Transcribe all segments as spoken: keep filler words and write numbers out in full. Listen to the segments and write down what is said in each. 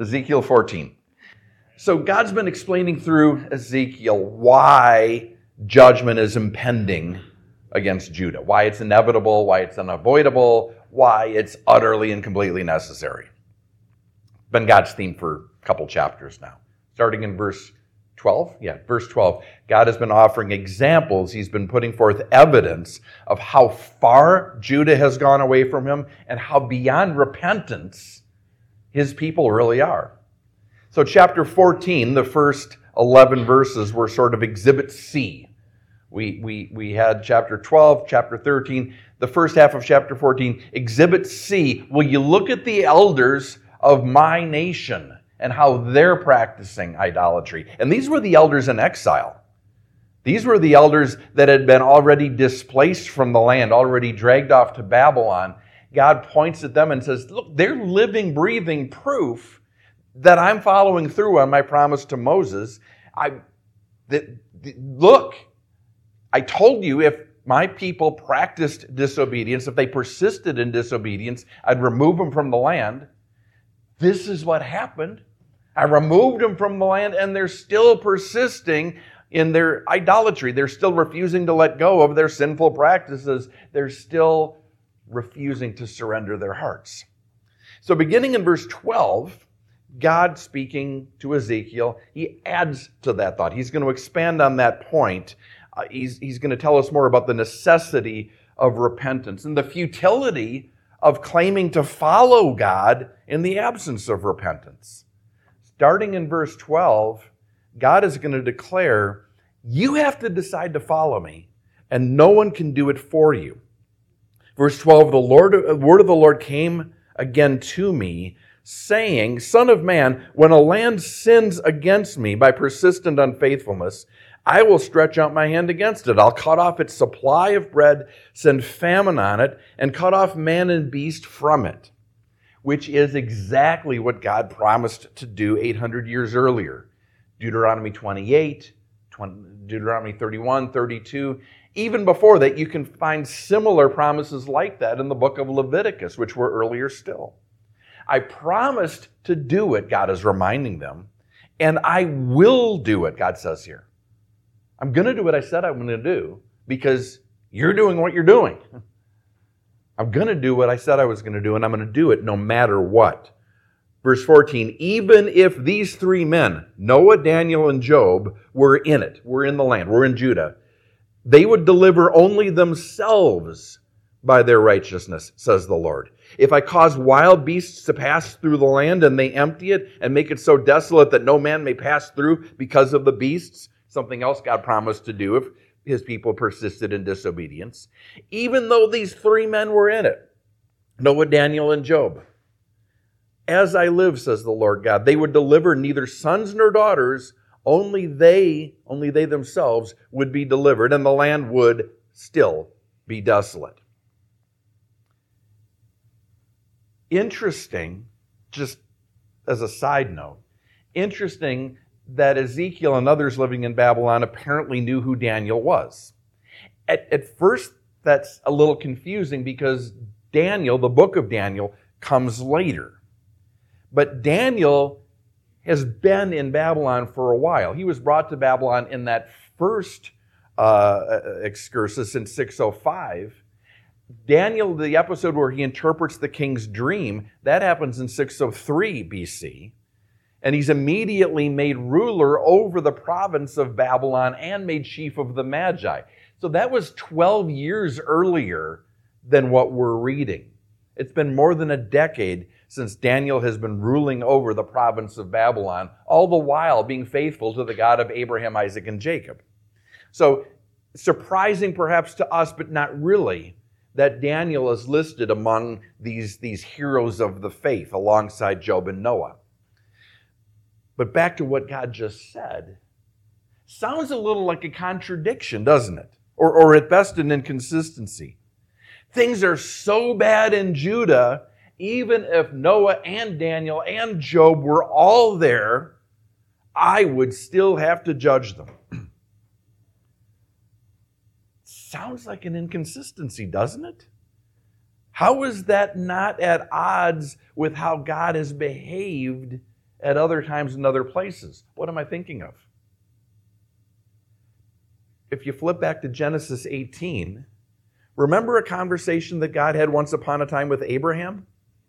Ezekiel fourteen. So God's been explaining through Ezekiel why judgment is impending against Judah, why it's inevitable, why it's unavoidable, why it's utterly and completely necessary. Been God's theme for a couple chapters now. Starting in verse twelve, yeah, verse twelve, God has been offering examples. He's been putting forth evidence of how far Judah has gone away from him and how beyond repentance his people really are. So chapter fourteen, the first eleven verses were sort of exhibit C. We, we, we had chapter twelve, chapter thirteen, the first half of chapter fourteen, exhibit C. Will you look at the elders of my nation and how they're practicing idolatry? And these were the elders in exile. These were the elders that had been already displaced from the land, already dragged off to Babylon. God points at them and says, look, they're living, breathing proof that I'm following through on my promise to Moses. I, that, look, I told you if my people practiced disobedience, if they persisted in disobedience, I'd remove them from the land. This is what happened. I removed them from the land, and they're still persisting in their idolatry. They're still refusing to let go of their sinful practices. They're still refusing to surrender their hearts. So beginning in verse twelve, God speaking to Ezekiel, he adds to that thought. He's going to expand on that point. Uh, he's, he's going to tell us more about the necessity of repentance and the futility of claiming to follow God in the absence of repentance. Starting in verse twelve, God is going to declare, you have to decide to follow me, and no one can do it for you. Verse twelve, the Lord, the word of the Lord came again to me, saying, Son of man, when a land sins against me by persistent unfaithfulness, I will stretch out my hand against it. I'll cut off its supply of bread, send famine on it, and cut off man and beast from it, which is exactly what God promised to do eight hundred years earlier. Deuteronomy twenty-eight, Deuteronomy thirty-one, thirty-two. Even before that, you can find similar promises like that in the book of Leviticus, which were earlier still. I promised to do it, God is reminding them, and I will do it, God says here. I'm going to do what I said I'm going to do because you're doing what you're doing. I'm going to do what I said I was going to do, and I'm going to do it no matter what. Verse fourteen, even if these three men, Noah, Daniel, and Job, were in it, were in the land, were in Judah, they would deliver only themselves by their righteousness, says the Lord. If I cause wild beasts to pass through the land and they empty it and make it so desolate that no man may pass through because of the beasts, something else God promised to do if his people persisted in disobedience, even though these three men were in it, Noah, Daniel, and Job, as I live, says the Lord God, they would deliver neither sons nor daughters, only they, only they themselves would be delivered, and the land would still be desolate. Interesting, just as a side note, interesting that Ezekiel and others living in Babylon apparently knew who Daniel was. At, at first, that's a little confusing because Daniel, the book of Daniel, comes later. But Daniel has been in Babylon for a while. He was brought to Babylon in that first uh, excursus in six oh five. Daniel, the episode where he interprets the king's dream, that happens in six oh three B C. And he's immediately made ruler over the province of Babylon and made chief of the Magi. So that was twelve years earlier than what we're reading. It's been more than a decade since Daniel has been ruling over the province of Babylon, all the while being faithful to the God of Abraham, Isaac, and Jacob. So surprising perhaps to us, but not really, that Daniel is listed among these, these heroes of the faith alongside Job and Noah. But back to what God just said, sounds a little like a contradiction, doesn't it? Or, or at best an inconsistency. Things are so bad in Judah, even if Noah and Daniel and Job were all there, I would still have to judge them. Sounds like an inconsistency, doesn't it? How is that not at odds with how God has behaved at other times in other places. What am I thinking of? If you flip back to Genesis eighteen, remember a conversation that God had once upon a time with Abraham?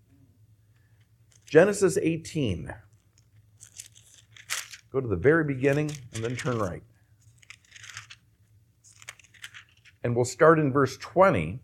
Genesis eighteen. Go to the very beginning and then turn right. And we'll start in verse twenty.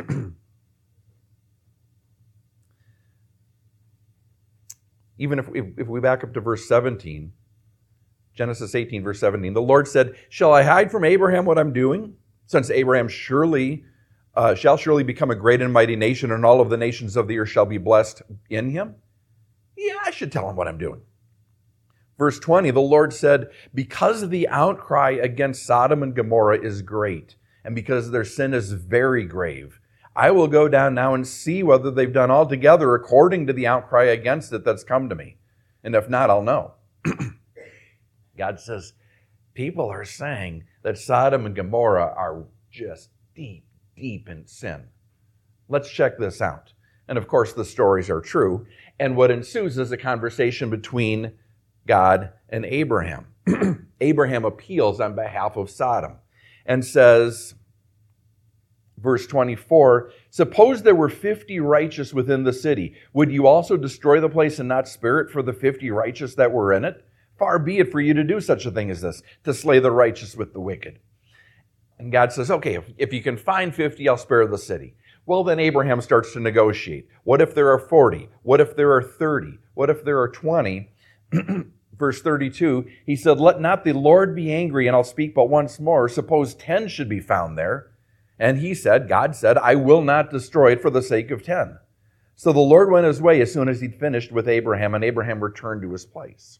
Even if, if, if we back up to verse seventeen, Genesis eighteen, verse seventeen, the Lord said, "Shall I hide from Abraham what I'm doing? Since Abraham surely uh, shall surely become a great and mighty nation, and all of the nations of the earth shall be blessed in him." Yeah, I should tell him what I'm doing. Verse twenty, the Lord said, "Because the outcry against Sodom and Gomorrah is great, and because their sin is very grave, I will go down now and see whether they've done altogether according to the outcry against it that's come to me. And if not, I'll know." God says, people are saying that Sodom and Gomorrah are just deep, deep in sin. Let's check this out. And of course, the stories are true. And what ensues is a conversation between God and Abraham. Abraham appeals on behalf of Sodom and says, verse twenty-four, "Suppose there were fifty righteous within the city. Would you also destroy the place and not spare it for the fifty righteous that were in it? Far be it for you to do such a thing as this, to slay the righteous with the wicked." And God says, okay, if, if you can find fifty, I'll spare the city. Well, then Abraham starts to negotiate. What if there are forty? What if there are thirty? What if there are twenty? Verse thirty-two, he said, "Let not the Lord be angry, and I'll speak but once more. Suppose ten should be found there." And he said, God said, "I will not destroy it for the sake of ten." So the Lord went his way as soon as he'd finished with Abraham, and Abraham returned to his place.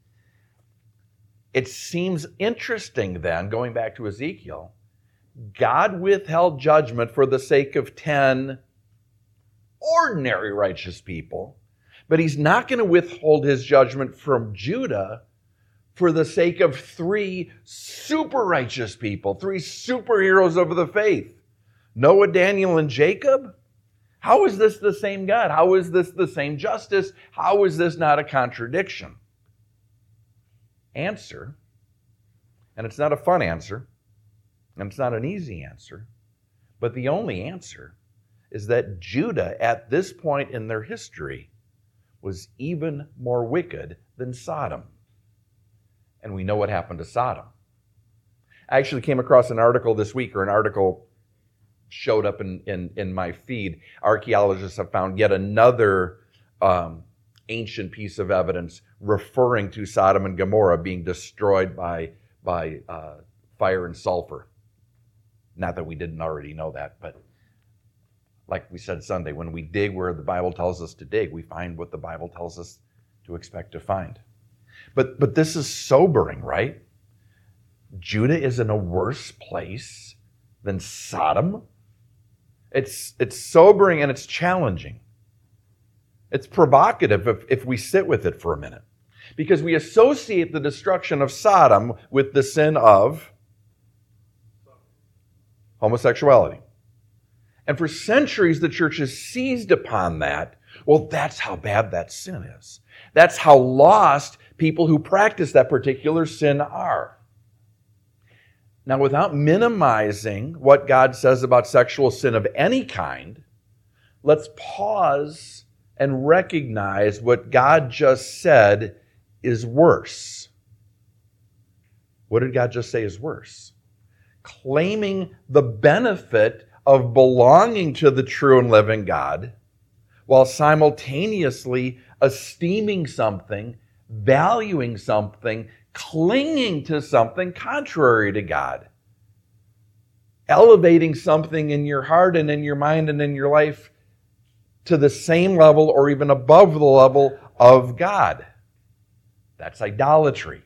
It seems interesting then, going back to Ezekiel, God withheld judgment for the sake of ten ordinary righteous people, but he's not going to withhold his judgment from Judah for the sake of three super righteous people, three superheroes of the faith. Noah, Daniel, and Jacob? How is this the same God? How is this the same justice? How is this not a contradiction? Answer, and it's not a fun answer, and it's not an easy answer, but the only answer is that Judah, at this point in their history, was even more wicked than Sodom. And we know what happened to Sodom. I actually came across an article this week, or an article showed up in, in, in my feed. Archaeologists have found yet another um, ancient piece of evidence referring to Sodom and Gomorrah being destroyed by, by uh, fire and sulfur. Not that we didn't already know that, but like we said Sunday, when we dig where the Bible tells us to dig, we find what the Bible tells us to expect to find. But, but this is sobering, right? Judah is in a worse place than Sodom. It's, it's sobering and it's challenging. It's provocative if, if we sit with it for a minute. Because we associate the destruction of Sodom with the sin of homosexuality. And for centuries, the church has seized upon that. Well, that's how bad that sin is. That's how lost people who practice that particular sin are. Now, without minimizing what God says about sexual sin of any kind, let's pause and recognize what God just said is worse. What did God just say is worse? Claiming the benefit of belonging to the true and living God, while simultaneously esteeming something, valuing something, clinging to something contrary to God. Elevating something in your heart and in your mind and in your life to the same level or even above the level of God. That's idolatry.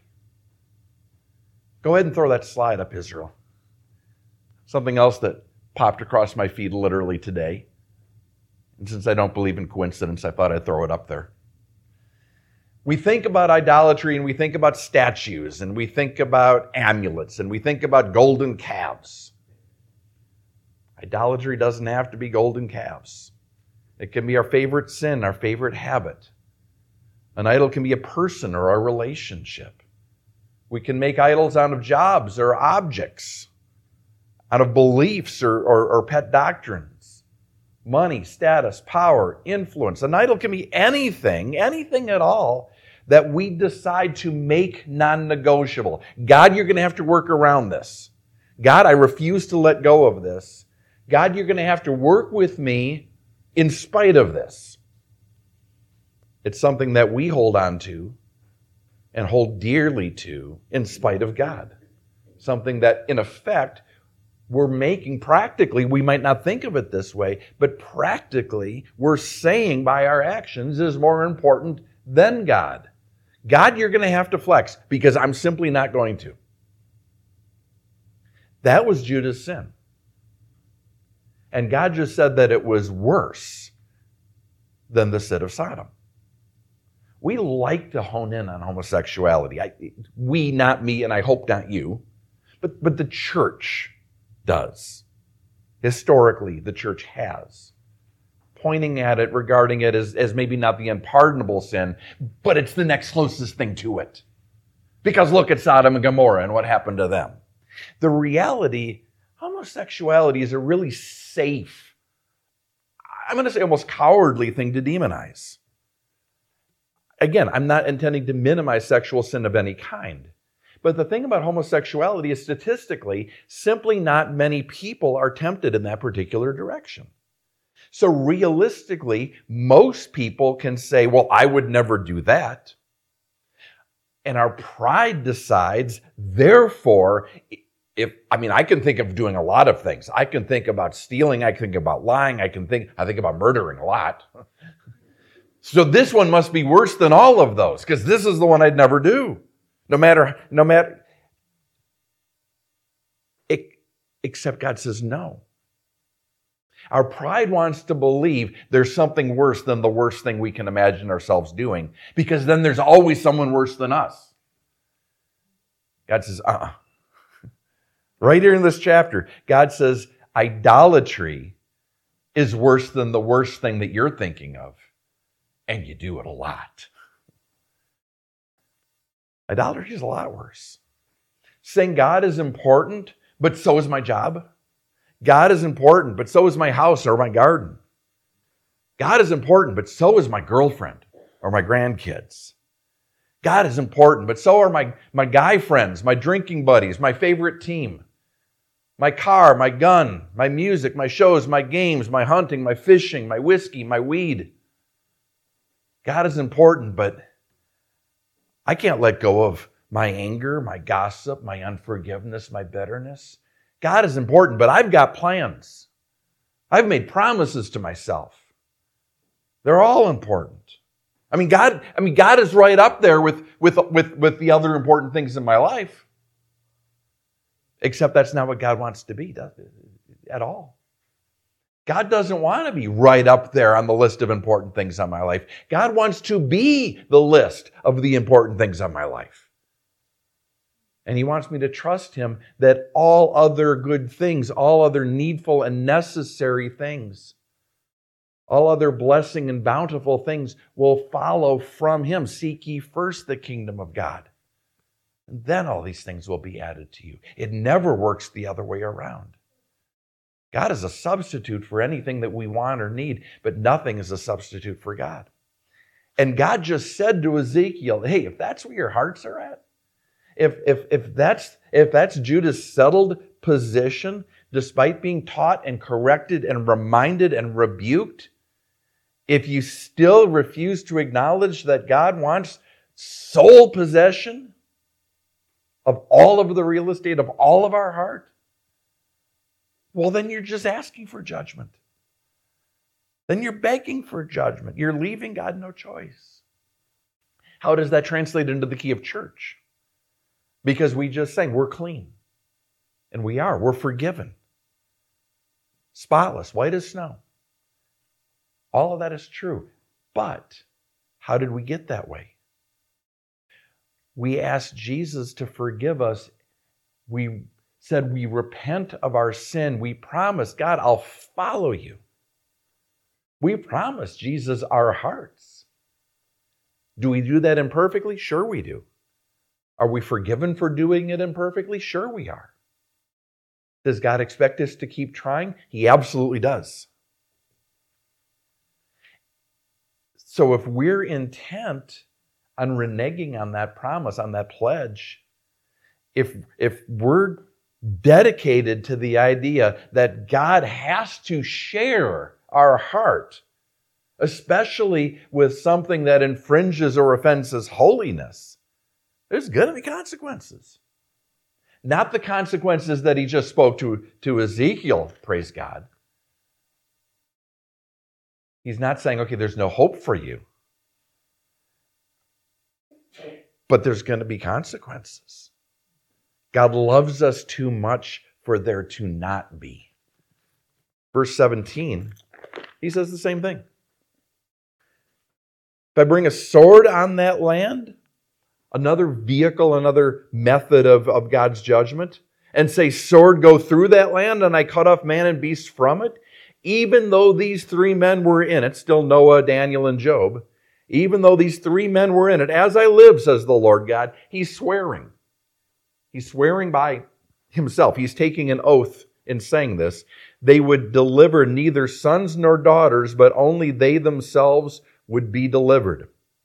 Go ahead and throw that slide up, Israel. Something else that popped across my feed literally today. And since I don't believe in coincidence, I thought I'd throw it up there. We think about idolatry and we think about statues and we think about amulets and we think about golden calves. Idolatry doesn't have to be golden calves. It can be our favorite sin, our favorite habit. An idol can be a person or a relationship. We can make idols out of jobs or objects, out of beliefs or, or, or pet doctrines, money, status, power, influence. An idol can be anything, anything at all that we decide to make non-negotiable. God, you're going to have to work around this. God, I refuse to let go of this. God, you're going to have to work with me in spite of this. It's something that we hold on to and hold dearly to in spite of God. Something that, in effect, we're making practically, we might not think of it this way, but practically we're saying by our actions is more important than God. God, you're going to have to flex because I'm simply not going to. That was Judah's sin. And God just said that it was worse than the sin of Sodom. We like to hone in on homosexuality. I, we, not me, and I hope not you, but, but the church does. Historically, the church has. Pointing at it, regarding it as, as maybe not the unpardonable sin, but it's the next closest thing to it. Because look at Sodom and Gomorrah and what happened to them. The reality, homosexuality is a really safe, I'm going to say almost cowardly thing to demonize. Again, I'm not intending to minimize sexual sin of any kind. But the thing about homosexuality is statistically, simply not many people are tempted in that particular direction. So realistically, most people can say, well, I would never do that. And our pride decides, therefore, if, I mean, I can think of doing a lot of things. I can think about stealing. I can think about lying. I can think, I think about murdering a lot. So this one must be worse than all of those, because this is the one I'd never do. No matter, no matter, it, except God says no. Our pride wants to believe there's something worse than the worst thing we can imagine ourselves doing, because then there's always someone worse than us. God says, uh-uh. Right here in this chapter, God says idolatry is worse than the worst thing that you're thinking of. And you do it a lot. Idolatry is a lot worse. Saying God is important, but so is my job. God is important, but so is my house or my garden. God is important, but so is my girlfriend or my grandkids. God is important, but so are my, my guy friends, my drinking buddies, my favorite team, my car, my gun, my music, my shows, my games, my hunting, my fishing, my whiskey, my weed. God is important, but I can't let go of my anger, my gossip, my unforgiveness, my bitterness. God is important, but I've got plans. I've made promises to myself. They're all important. I mean, God, I mean, God is right up there with, with, with, with the other important things in my life. Except that's not what God wants to be, does it? At all. God doesn't want to be right up there on the list of important things on my life. God wants to be the list of the important things on my life. And He wants me to trust Him that all other good things, all other needful and necessary things, all other blessing and bountiful things will follow from Him. Seek ye first the kingdom of God. And then all these things will be added to you. It never works the other way around. God is a substitute for anything that we want or need, but nothing is a substitute for God. And God just said to Ezekiel, hey, if that's where your hearts are at, if, if, if, that's, if that's Judah's settled position, despite being taught and corrected and reminded and rebuked, if you still refuse to acknowledge that God wants sole possession of all of the real estate of all of our heart, well, then you're just asking for judgment. Then you're begging for judgment. You're leaving God no choice. How does that translate into the key of church? Because we just sang, we're clean. And we are. We're forgiven. Spotless, white as snow. All of that is true. But how did we get that way? We asked Jesus to forgive us. We said we repent of our sin. We promised, God, I'll follow you. We promised Jesus our hearts. Do we do that imperfectly? Sure we do. Are we forgiven for doing it imperfectly? Sure we are. Does God expect us to keep trying? He absolutely does. So if we're intent on reneging on that promise, on that pledge, if, if we're dedicated to the idea that God has to share our heart, especially with something that infringes or offends His holiness, there's going to be consequences. Not the consequences that He just spoke to, to Ezekiel, praise God. He's not saying, okay, there's no hope for you. But there's going to be consequences. God loves us too much for there to not be. Verse seventeen, he says the same thing. If I bring a sword on that land, another vehicle, another method of, of God's judgment, and say, sword, go through that land, and I cut off man and beast from it, even though these three men were in it, still Noah, Daniel, and Job, even though these three men were in it, as I live, says the Lord God, he's swearing. He's swearing by himself. He's taking an oath in saying this. They would deliver neither sons nor daughters, but only they themselves would be delivered.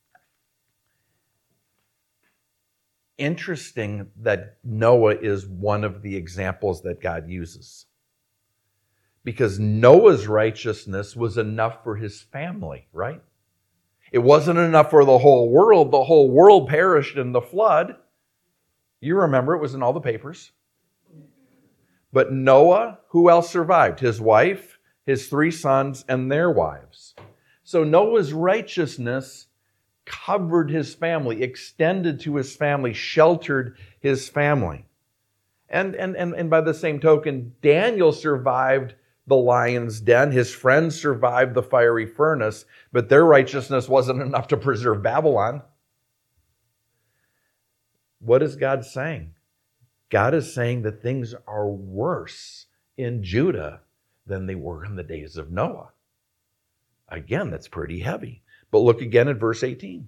Interesting that Noah is one of the examples that God uses. Because Noah's righteousness was enough for his family, right? It wasn't enough for the whole world. The whole world perished in the flood. You remember, it was in all the papers. But Noah, who else survived? His wife, his three sons, and their wives. So Noah's righteousness covered his family, extended to his family, sheltered his family. And, and, and, and by the same token, Daniel survived the lion's den. His friends survived the fiery furnace, but their righteousness wasn't enough to preserve Babylon. What is God saying? God is saying that things are worse in Judah than they were in the days of Noah. Again, that's pretty heavy. But look again at verse eighteen.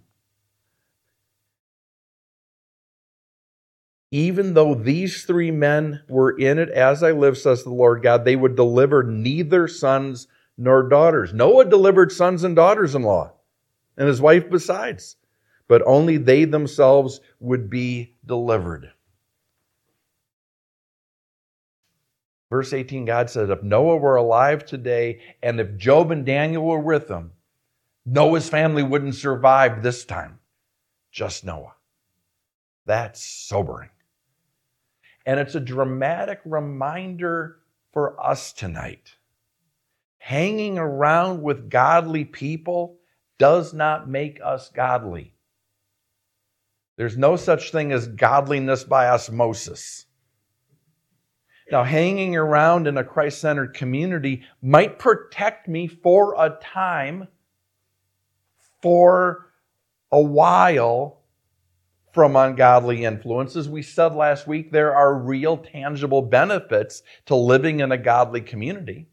Even though these three men were in it, as I live, says the Lord God, they would deliver neither sons nor daughters. Noah delivered sons and daughters-in-law, and his wife besides. But only they themselves would be delivered. Verse eighteen, God said, if Noah were alive today, and if Job and Daniel were with him, Noah's family wouldn't survive this time. Just Noah. That's sobering. And it's a dramatic reminder for us tonight. Hanging around with godly people does not make us godly. There's no such thing as godliness by osmosis. Now, hanging around in a Christ-centered community might protect me for a time, for a while, from ungodly influences. We said last week there are real, tangible benefits to living in a godly community.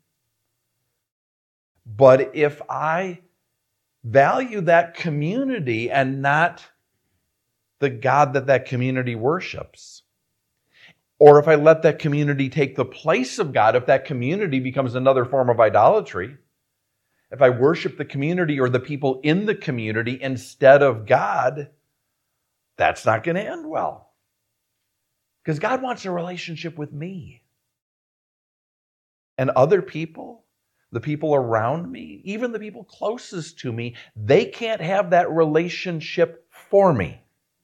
But if I value that community and not the God that that community worships, or if I let that community take the place of God, if that community becomes another form of idolatry, if I worship the community or the people in the community instead of God, that's not going to end well. Because God wants a relationship with me. And other people, the people around me, even the people closest to me, they can't have that relationship for me.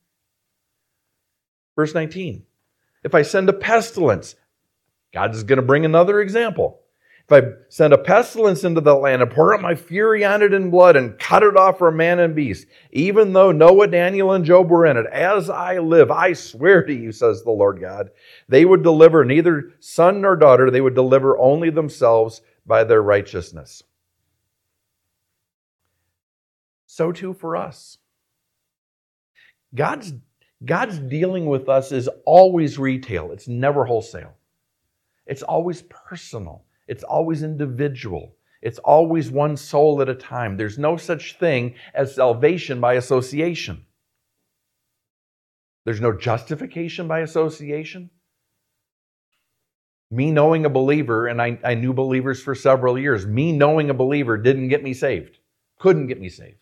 Verse nineteen. If I send a pestilence, God is going to bring another example. If I send a pestilence into the land and pour out my fury on it in blood and cut it off for man and beast, even though Noah, Daniel, and Job were in it, as I live, I swear to you, says the Lord God, they would deliver neither son nor daughter, they would deliver only themselves by their righteousness. So too for us. God's God's dealing with us is always retail. It's never wholesale. It's always personal. It's always individual. It's always one soul at a time. There's no such thing as salvation by association. There's no justification by association. Me knowing a believer, and I, I knew believers for several years, me knowing a believer didn't get me saved. Couldn't get me saved.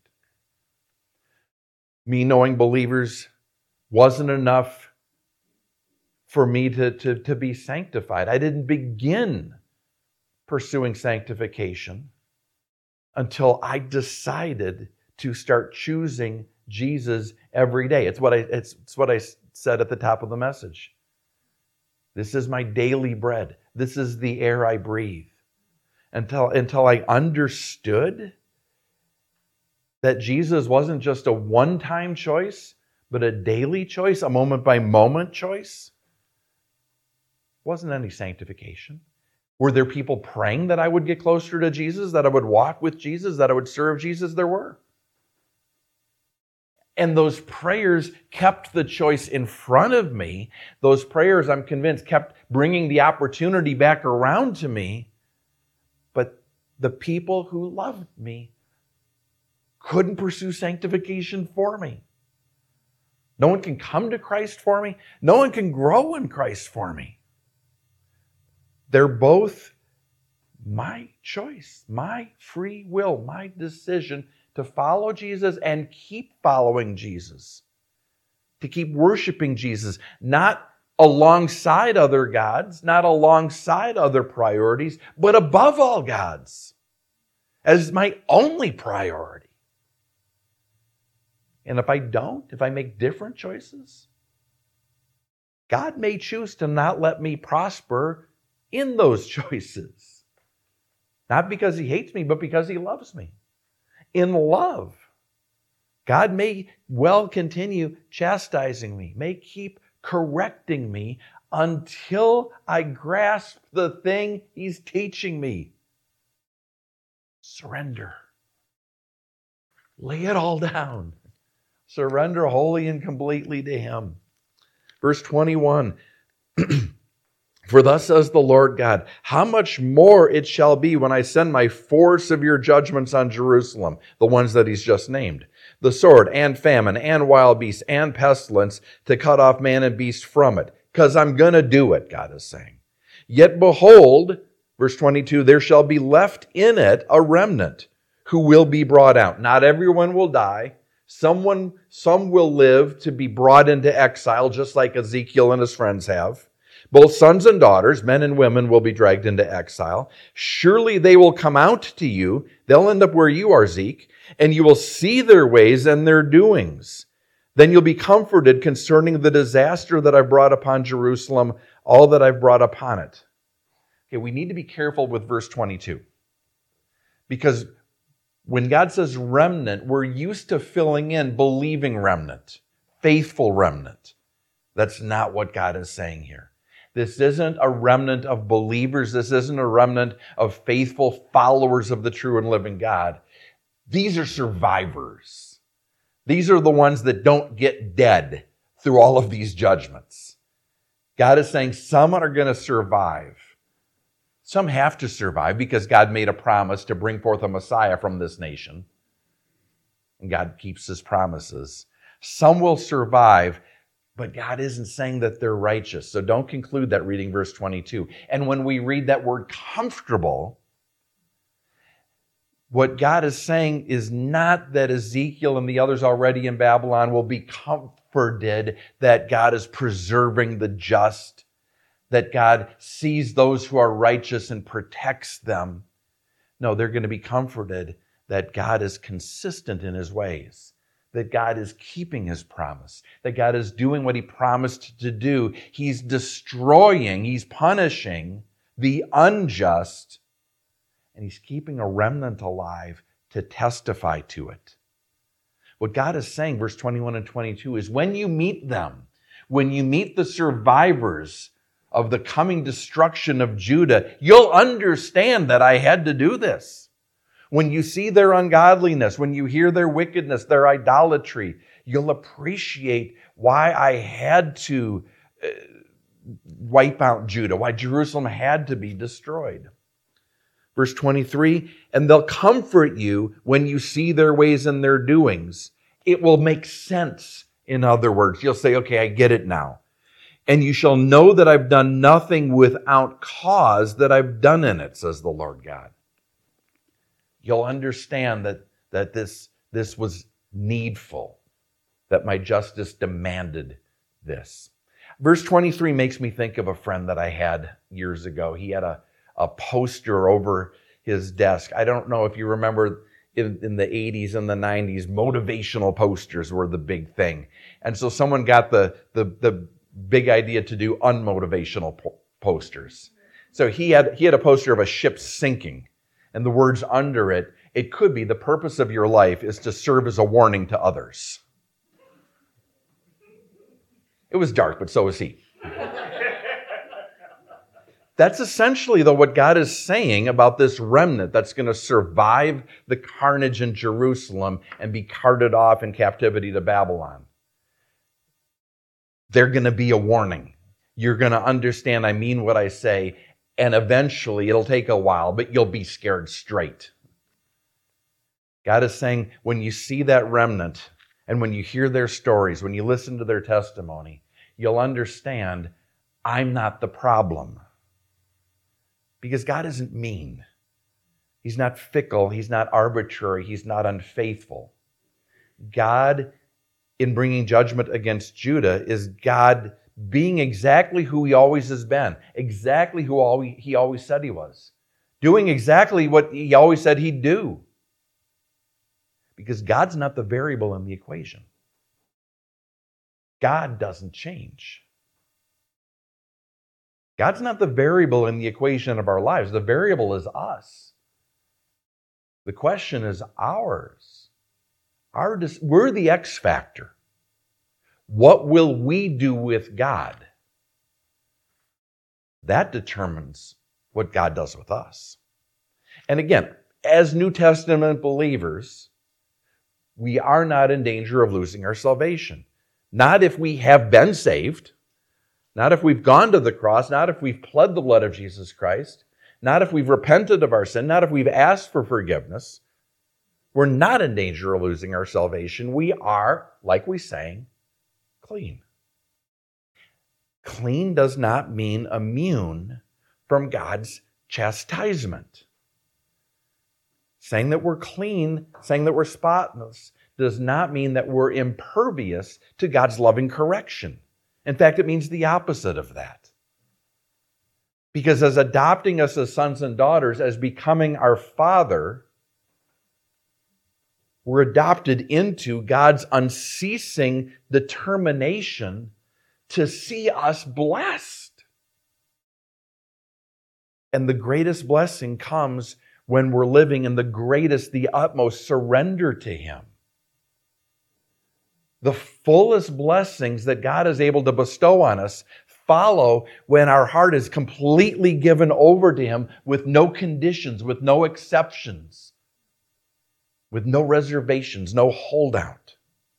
Me knowing believers wasn't enough for me to, to, to be sanctified. I didn't begin pursuing sanctification until I decided to start choosing Jesus every day. It's what I, it's, it's what I said at the top of the message. This is my daily bread. This is the air I breathe. Until, until I understood that Jesus wasn't just a one-time choice, but a daily choice, a moment-by-moment choice, wasn't any sanctification. Were there people praying that I would get closer to Jesus, that I would walk with Jesus, that I would serve Jesus? There were. And those prayers kept the choice in front of me. Those prayers, I'm convinced, kept bringing the opportunity back around to me. But the people who loved me couldn't pursue sanctification for me. No one can come to Christ for me. No one can grow in Christ for me. They're both my choice, my free will, my decision to follow Jesus and keep following Jesus, to keep worshiping Jesus, not alongside other gods, not alongside other priorities, but above all gods, as my only priority. And if I don't, if I make different choices, God may choose to not let me prosper in those choices. Not because He hates me, but because He loves me. In love, God may well continue chastising me, may keep correcting me until I grasp the thing He's teaching me. Surrender. Lay it all down. Surrender wholly and completely to Him. Verse twenty-one, for thus says the Lord God, how much more it shall be when I send my four severe judgments on Jerusalem, the ones that He's just named, the sword and famine and wild beasts and pestilence to cut off man and beast from it. Because I'm going to do it, God is saying. Yet behold, verse twenty-two, there shall be left in it a remnant who will be brought out. Not everyone will die. Someone, some will live to be brought into exile, just like Ezekiel and his friends have. Both sons and daughters, men and women, will be dragged into exile. Surely they will come out to you. They'll end up where you are, Zeke, and you will see their ways and their doings. Then you'll be comforted concerning the disaster that I've brought upon Jerusalem, all that I've brought upon it. Okay, we need to be careful with verse twenty-two. Because when God says remnant, we're used to filling in believing remnant, faithful remnant. That's not what God is saying here. This isn't a remnant of believers. This isn't a remnant of faithful followers of the true and living God. These are survivors. These are the ones that don't get dead through all of these judgments. God is saying some are going to survive. Some have to survive because God made a promise to bring forth a Messiah from this nation. And God keeps His promises. Some will survive, but God isn't saying that they're righteous. So don't conclude that reading verse twenty-two. And when we read that word comfortable, what God is saying is not that Ezekiel and the others already in Babylon will be comforted that God is preserving the just, that God sees those who are righteous and protects them. No, they're going to be comforted that God is consistent in His ways, that God is keeping His promise, that God is doing what He promised to do. He's destroying, He's punishing the unjust, and He's keeping a remnant alive to testify to it. What God is saying, verse twenty-one and twenty-two, is when you meet them, when you meet the survivors of the coming destruction of Judah, you'll understand that I had to do this. When you see their ungodliness, when you hear their wickedness, their idolatry, you'll appreciate why I had to wipe out Judah, why Jerusalem had to be destroyed. Verse twenty-three, and they'll comfort you when you see their ways and their doings. It will make sense, in other words. You'll say, okay, I get it now. And you shall know that I've done nothing without cause that I've done in it, says the Lord God. You'll understand that, that this, this was needful, that my justice demanded this. Verse twenty-three makes me think of a friend that I had years ago. He had a, a poster over his desk. I don't know if you remember in, in the eighties and the nineties, motivational posters were the big thing. And so someone got the, the, the big idea to do unmotivational po- posters. So he had, he had a poster of a ship sinking, and the words under it, it could be the purpose of your life is to serve as a warning to others. It was dark, but so was he. That's essentially, though, what God is saying about this remnant that's going to survive the carnage in Jerusalem and be carted off in captivity to Babylon. They're going to be a warning. You're going to understand I mean what I say, and eventually, it'll take a while, but you'll be scared straight. God is saying, when you see that remnant, and when you hear their stories, when you listen to their testimony, you'll understand I'm not the problem. Because God isn't mean. He's not fickle. He's not arbitrary. He's not unfaithful. God, in bringing judgment against Judah, is God being exactly who he always has been, exactly who he always said he was, doing exactly what he always said he'd do. Because God's not the variable in the equation. God doesn't change. God's not the variable in the equation of our lives. The variable is us. The question is ours. Our dis- we're the X factor. What will we do with God? That determines what God does with us. And again, as New Testament believers, we are not in danger of losing our salvation. Not if we have been saved. Not if we've gone to the cross, not if we've pled the blood of Jesus Christ, not if we've repented of our sin, not if we've asked for forgiveness. We're not in danger of losing our salvation. We are, like we sang, clean. Clean does not mean immune from God's chastisement. Saying that we're clean, saying that we're spotless, does not mean that we're impervious to God's loving correction. In fact, it means the opposite of that. Because as adopting us as sons and daughters, as becoming our Father, we're adopted into God's unceasing determination to see us blessed. And the greatest blessing comes when we're living in the greatest, the utmost surrender to Him. The fullest blessings that God is able to bestow on us follow when our heart is completely given over to Him with no conditions, with no exceptions, with no reservations, no holdout.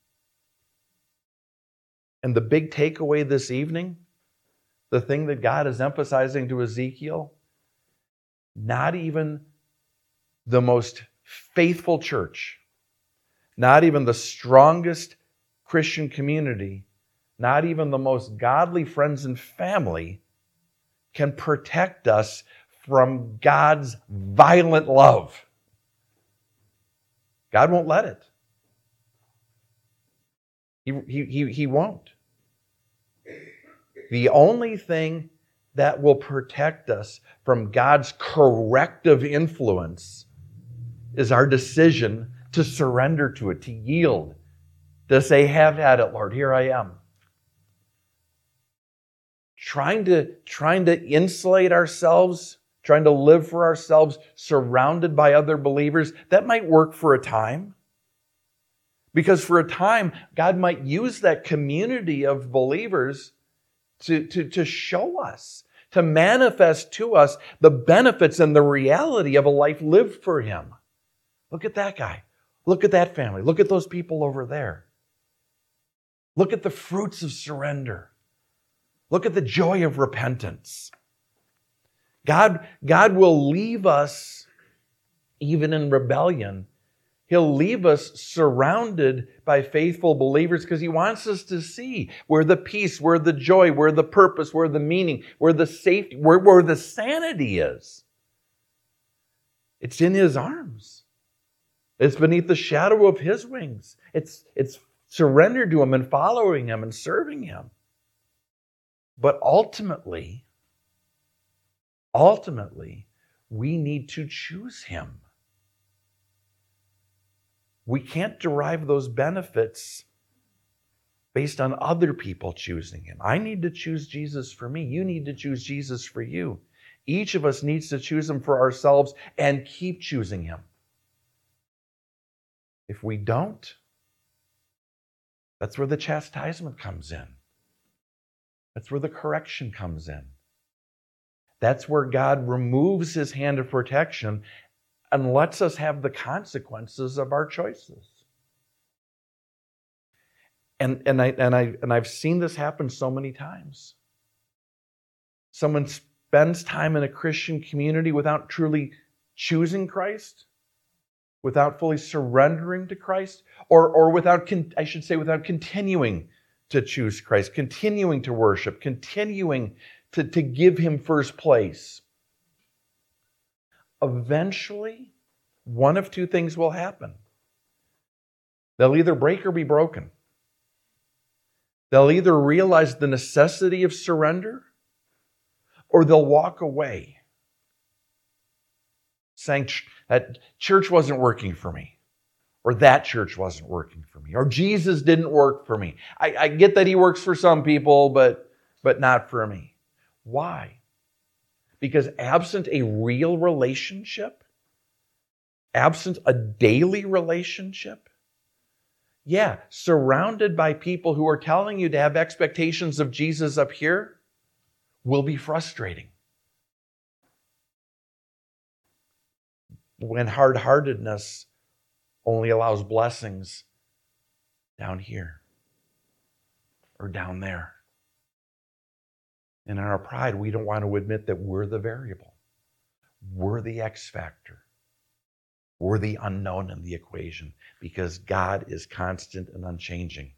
And the big takeaway this evening, the thing that God is emphasizing to Ezekiel, not even the most faithful church, not even the strongest Christian community, not even the most godly friends and family can protect us from God's violent love. God won't let it. He, he, he, he won't. The only thing that will protect us from God's corrective influence is our decision to surrender to it, to yield, to say, have at it, Lord, here I am. Trying to, trying to insulate ourselves, trying to live for ourselves, surrounded by other believers, that might work for a time. Because for a time, God might use that community of believers to, to, to show us, to manifest to us the benefits and the reality of a life lived for Him. Look at that guy. Look at that family. Look at those people over there. Look at the fruits of surrender. Look at the joy of repentance. God, God will leave us even in rebellion. He'll leave us surrounded by faithful believers because he wants us to see where the peace, where the joy, where the purpose, where the meaning, where the safety, where, where the sanity is. It's in his arms. It's beneath the shadow of his wings. It's, it's surrendered to him and following him and serving him. But ultimately, ultimately, we need to choose him. We can't derive those benefits based on other people choosing him. I need to choose Jesus for me. You need to choose Jesus for you. Each of us needs to choose him for ourselves and keep choosing him. If we don't, that's where the chastisement comes in. That's where the correction comes in. That's where God removes his hand of protection and lets us have the consequences of our choices. And, and, I, and, I, and I've seen this happen so many times. Someone spends time in a Christian community without truly choosing Christ, without fully surrendering to Christ, or, or without, con- I should say, without continuing to choose Christ, continuing to worship, continuing to, to give him first place. Eventually, one of two things will happen. They'll either break or be broken. They'll either realize the necessity of surrender, or they'll walk away saying that church wasn't working for me, or that church wasn't working for me, or Jesus didn't work for me. I, I get that he works for some people, but, but not for me. Why? Because absent a real relationship, absent a daily relationship, yeah, surrounded by people who are telling you to have expectations of Jesus up here will be frustrating. When hard-heartedness only allows blessings down here or down there. And in our pride, we don't want to admit that we're the variable. We're the X factor. We're the unknown in the equation because God is constant and unchanging.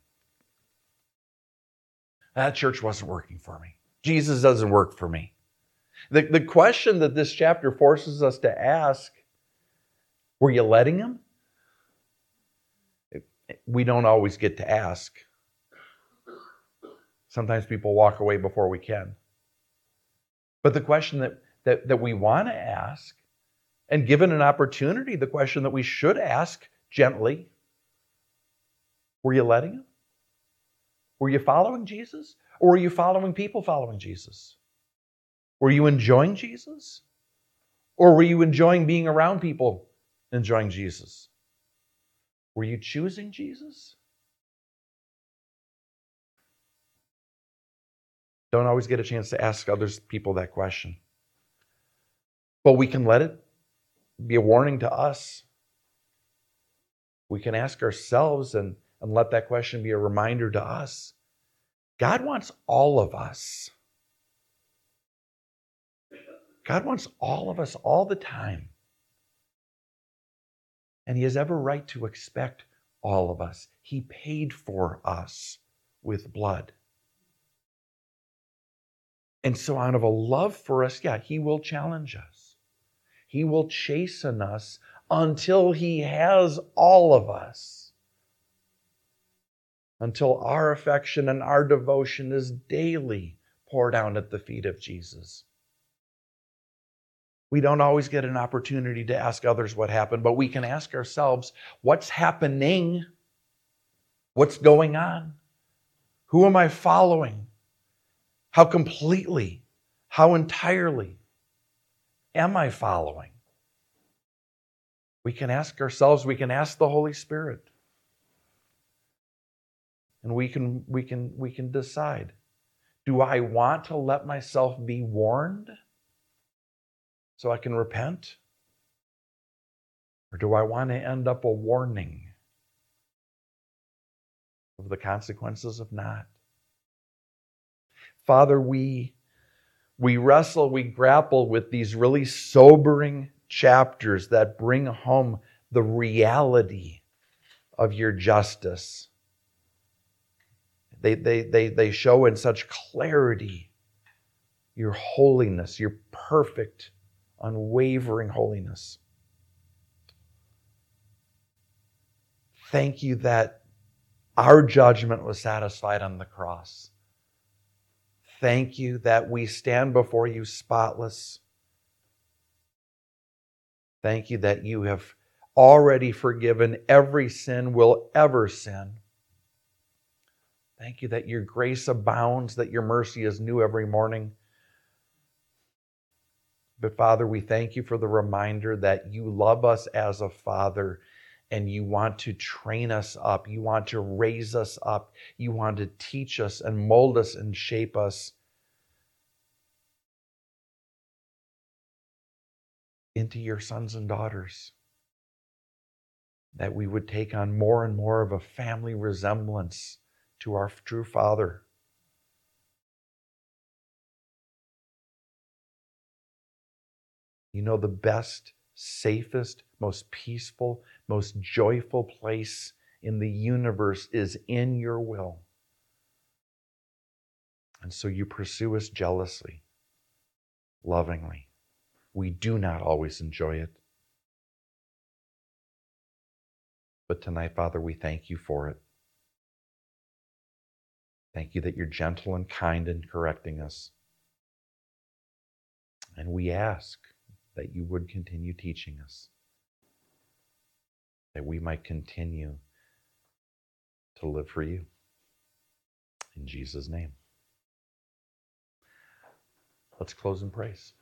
That church wasn't working for me. Jesus doesn't work for me. The, the question that this chapter forces us to ask, were you letting him? We don't always get to ask. Sometimes people walk away before we can. But the question that, that, that we want to ask, and given an opportunity, the question that we should ask gently, were you letting him? Were you following Jesus? Or were you following people following Jesus? Were you enjoying Jesus? Or were you enjoying being around people enjoying Jesus? Were you choosing Jesus? Don't always get a chance to ask other people that question. But we can let it be a warning to us. We can ask ourselves and, and let that question be a reminder to us. God wants all of us. God wants all of us all the time. And he has every right to expect all of us. He paid for us with blood. And so out of a love for us, yeah, he will challenge us. He will chasten us until he has all of us. Until our affection and our devotion is daily poured out at the feet of Jesus. We don't always get an opportunity to ask others what happened, but we can ask ourselves, what's happening? What's going on? Who am I following? How completely, how entirely am I following? We can ask ourselves, we can ask the Holy Spirit. And we can, we can, we can decide, do I want to let myself be warned so I can repent? Or do I want to end up a warning of the consequences of not? Father, we, we wrestle, we grapple with these really sobering chapters that bring home the reality of your justice. They, they, they, they show in such clarity your holiness, your perfect, unwavering holiness. Thank you that our judgment was satisfied on the cross. Thank you that we stand before you spotless. Thank you that you have already forgiven every sin we'll ever sin. Thank you that your grace abounds, that your mercy is new every morning. But Father, we thank you for the reminder that you love us as a father and you want to train us up. You want to raise us up. You want to teach us and mold us and shape us into your sons and daughters. That we would take on more and more of a family resemblance to our true Father. You know, the best, safest, most peaceful, most joyful place in the universe is in your will. And so you pursue us jealously, lovingly. We do not always enjoy it. But tonight, Father, we thank you for it. Thank you that you're gentle and kind in correcting us. And we ask that you would continue teaching us, that we might continue to live for you. In Jesus' name. Let's close in praise.